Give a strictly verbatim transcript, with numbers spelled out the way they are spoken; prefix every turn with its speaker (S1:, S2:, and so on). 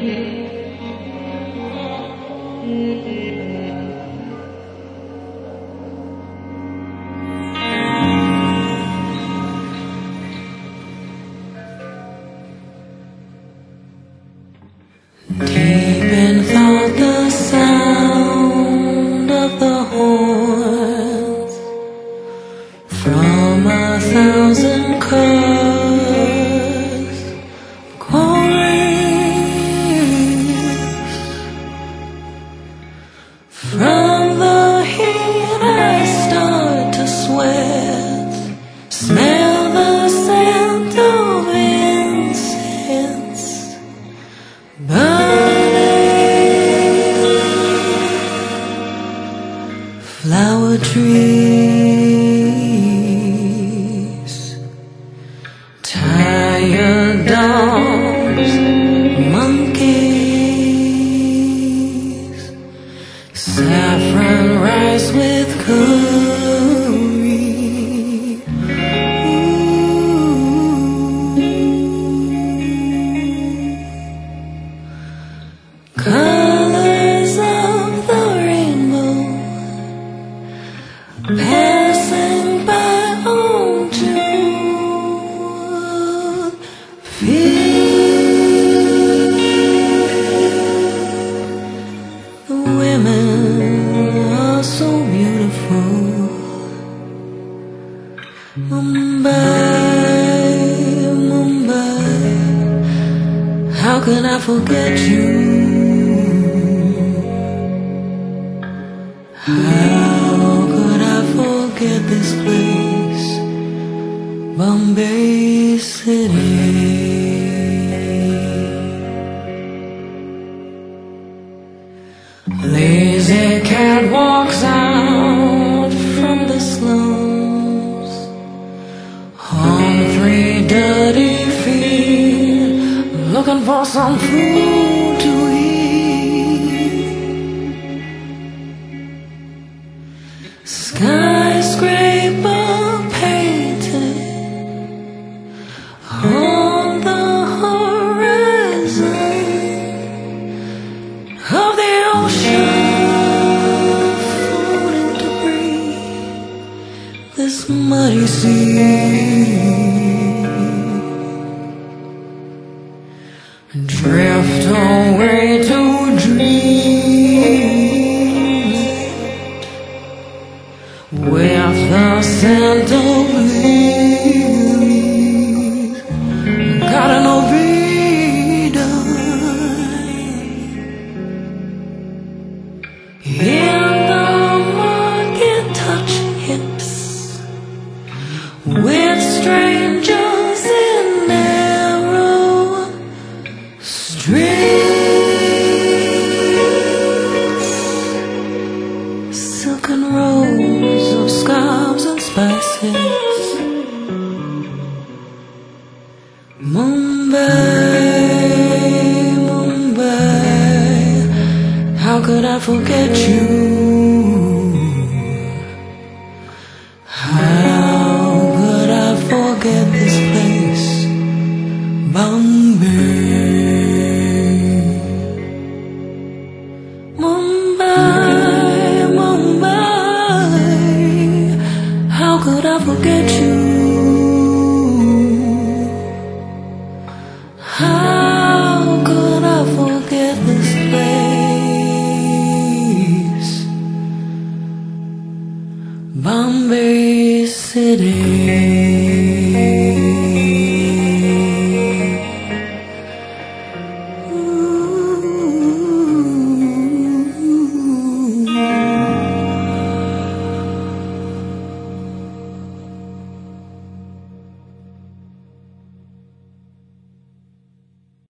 S1: Deep in thought, the sound of the horns from a thousand cars chorus. From the heat I start to sweat, smell the scent of incense burning. Flower trees, tired dogs, monkeys, saffron rice with curry. Ooh. Colors of the rainbow passing by on June. Feel the women are so beautiful. Mumbai, Mumbai, how can I forget you? How could I forget this place, Bombay City? Lazy cat walks out from the slums on three dirty feet, looking for some food to eat. Skyscraper painted on the horizon of the ocean, floating debris, this muddy sea. Drift away to dream with the scent of lilies. Gotta know vida. In the market, touch hips with strangers in narrow streets. Silken rows of scarves and spices. Mumbai, Mumbai, how could I forget you? How could I forget this place, Bombay? Mumbai, Mumbai, how could I forget you? How could I forget this place, Bombay City?